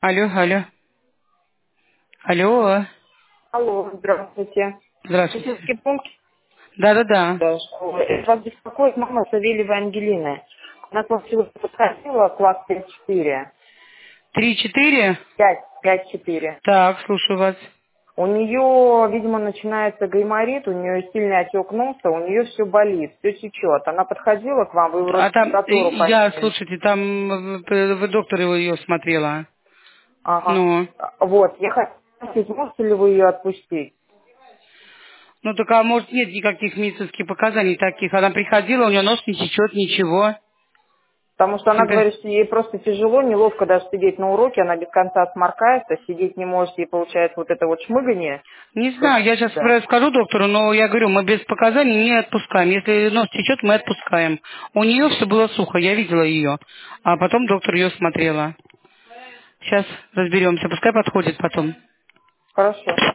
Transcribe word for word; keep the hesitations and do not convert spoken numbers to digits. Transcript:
Алло, алло. Алло. Алло, здравствуйте. Здравствуйте. Медицинский пункт. Да-да-да. Да, что вы? Вас беспокоит мама Савельевой Ангелины. Она к вам сегодня подходила, класс пять-четыре. Три-четыре? пять, пять-четыре. Так, слушаю вас. У нее, видимо, начинается гайморит, у нее сильный отек носа, у нее все болит, все течет. Она подходила к вам, вы вроде А там, э, температуру я, померили. слушайте, там э, вы доктор его ее смотрела. Ага. Ну. Вот, я хочу, сможете ли вы ее отпустить? Ну, только, а может, нет никаких медицинских показаний таких. Она приходила, у нее нос не течет, ничего. Потому что она Темпе- говорит, что ей просто тяжело, неловко даже сидеть на уроке, она без конца сморкается, сидеть не может, и получается вот это вот шмыгание. Не Вот, знаю, я сейчас да. скажу доктору, но я говорю, мы без показаний не отпускаем. Если нос течет, мы отпускаем. У нее все было сухо, я видела ее. А потом доктор ее смотрела. Сейчас разберемся, пускай подходит потом. Хорошо.